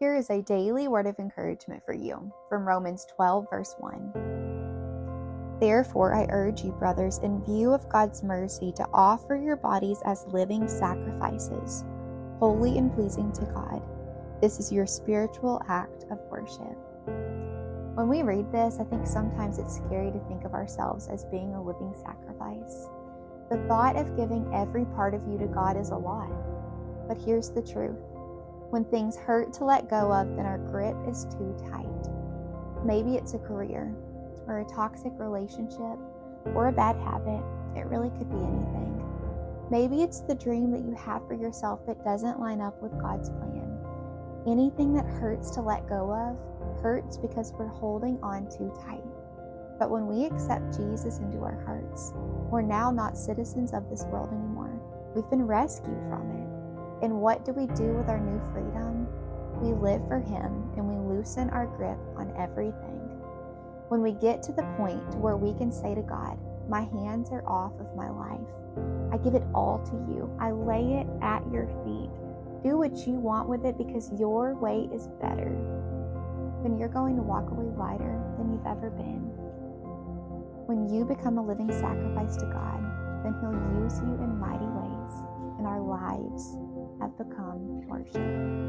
Here is a daily word of encouragement for you from Romans 12, verse 1. Therefore, I urge you, brothers, in view of God's mercy, to offer your bodies as living sacrifices, holy and pleasing to God. This is your spiritual act of worship. When we read this, I think sometimes it's scary to think of ourselves as being a living sacrifice. The thought of giving every part of you to God is a lot. But here's the truth. When things hurt to let go of, then our grip is too tight. Maybe it's a career, or a toxic relationship, or a bad habit. It really could be anything. Maybe it's the dream that you have for yourself that doesn't line up with God's plan. Anything that hurts to let go of hurts because we're holding on too tight. But when we accept Jesus into our hearts, we're now not citizens of this world anymore. We've been rescued from it. And what do we do with our new freedom? We live for Him, and we loosen our grip on everything. When we get to the point where we can say to God, my hands are off of my life. I give it all to you. I lay it at your feet. Do what you want with it because your way is better. Then you're going to walk away lighter than you've ever been. When you become a living sacrifice to God, then He'll use you in mighty ways, and our lives have become worship.